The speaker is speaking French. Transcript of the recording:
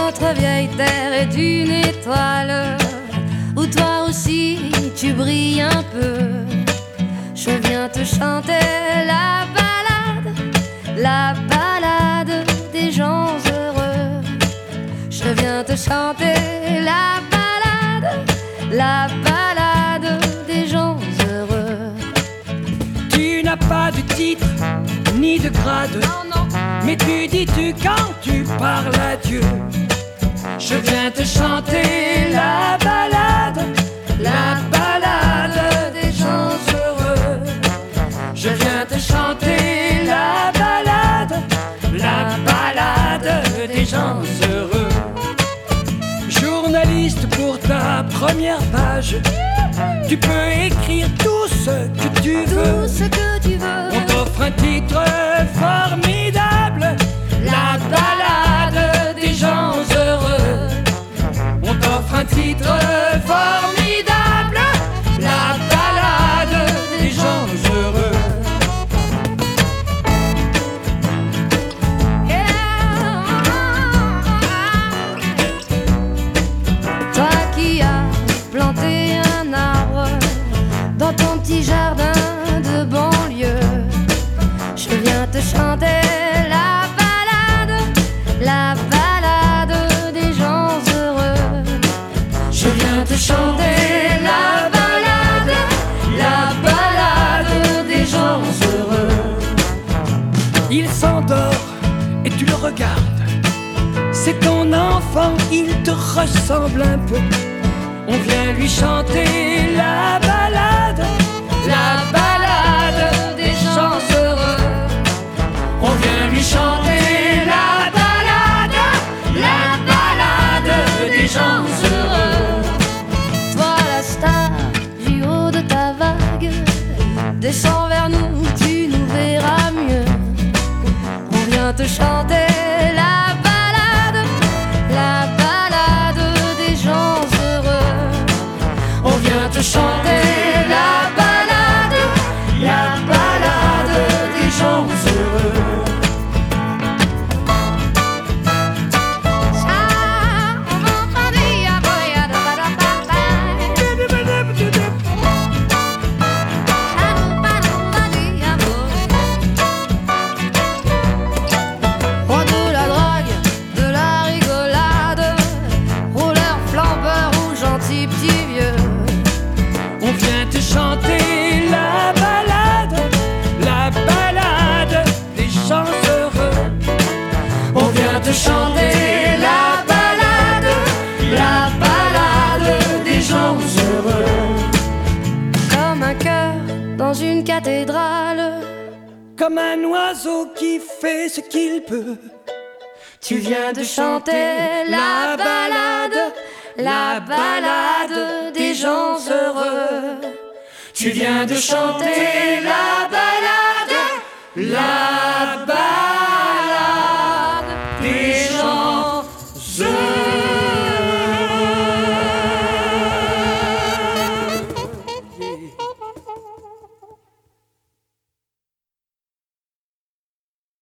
notre vieille terre est une étoile où toi aussi tu brilles un peu. Je viens te chanter la balade des gens heureux. Je viens te chanter la balade des gens heureux. Tu n'as pas de titre ni de grade, Non, mais tu dis-tu quand tu parles à Dieu. Je viens te chanter la balade des gens heureux. Je viens te chanter la balade des gens heureux. Journaliste pour ta première page, tu peux écrire tout ce que tu veux. tout ce que tu veux. On t'offre un titre formidable, la balade des gens heureux. On t'offre un titre formidable, la balade des gens heureux. Toi qui as planté un arbre dans ton petit jardin de banlieue, je viens te chanter la balade des gens heureux. Je viens te chanter la balade des gens heureux. Il s'endort et tu le regardes. C'est ton enfant, il te ressemble un peu. On vient lui chanter la balade des gens heureux. On vient lui chanter la balade des gens heureux. Toi la star du haut de ta vague, descends vers nous, tu nous verras mieux. On vient te chanter la balade des gens heureux. On vient te chanter la balade des gens heureux. Roi de la drogue, de la rigolade, rouleur, flambeur ou gentil petit vieux. On vient te chanter la balade des gens heureux. On vient te chanter la balade des gens heureux. Comme un cœur dans une cathédrale, Comme un oiseau qui fait ce qu'il peut. tu viens de chanter la balade des gens heureux. Tu viens de chanter la balade